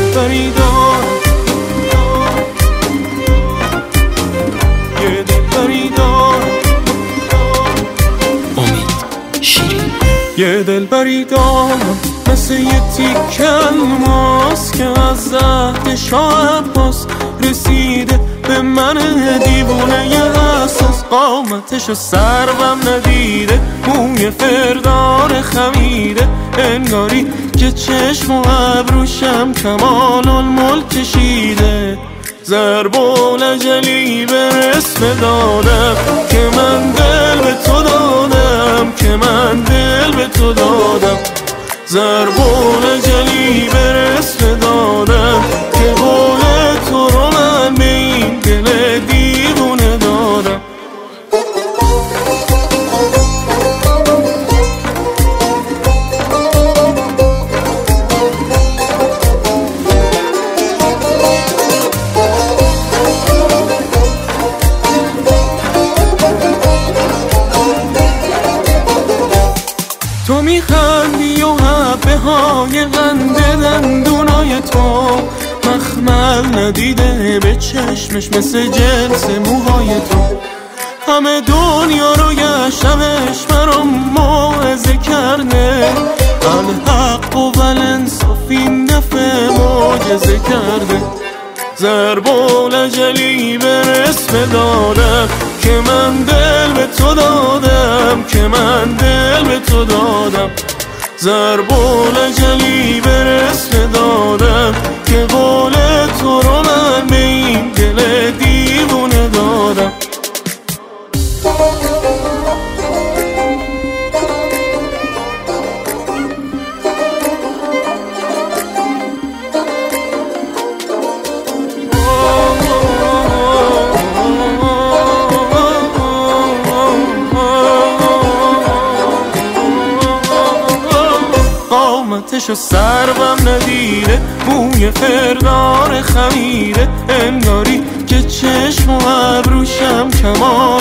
دلبری دارم، یه دلبری دارم. امید شیرین. یه دلبری دارم مثل یه تیکه الماس که از زهد شاه عباس رسیده به من دیوونه ی حساس. قامتشو سربم ندیده، موی فردار خمیده، انگاری که چشم و ابروشم کمال الملک کشیده. ضرب العجلی به اسم دادم که من دل به تو دادم، که من دل به تو دادم. ضرب العجلی به اسم دادم که قول تو رو من به این دل دیوونه دادم. تو میخندی و حبه های قنده دندونای تو مخمل ندیده به چشمش مثل جنس موهای تو. همه دنیا رو گشتمش مرا موعظه کرده، الحق و الانصاف این دفعه معجزه کرده. ضرب العجلی به اسم دادم که من دل به تو دادم، که من دل به تو دادم. ضرب العجلی به اسم دادم که قول تو رو من به این دل دیوونه دادم. قامتشو سربم ندیده، موی فردار خمیده، انگاری که چشم و ابروشم کمال